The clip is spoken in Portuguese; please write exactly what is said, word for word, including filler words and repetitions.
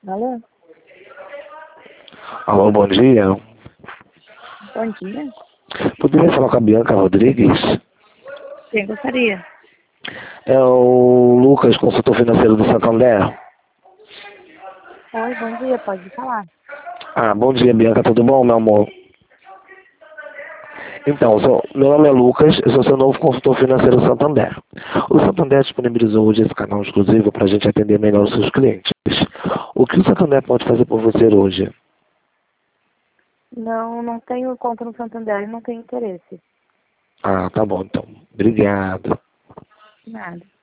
Alô? Alô, bom dia. Bom dia. Poderia falar com a Bianca Rodrigues? Quem gostaria? É o Lucas, consultor financeiro do Santander. Oi, bom dia, pode falar. Ah, bom dia, Bianca, tudo bom, meu amor? Então, sou, meu nome é Lucas, eu sou seu novo consultor financeiro do Santander. O Santander disponibilizou hoje esse canal exclusivo para a gente atender melhor os seus clientes. O que o Santander pode fazer por você hoje? Não, não tenho conta no Santander e não tenho interesse. Ah, tá bom, então. Obrigado. Nada.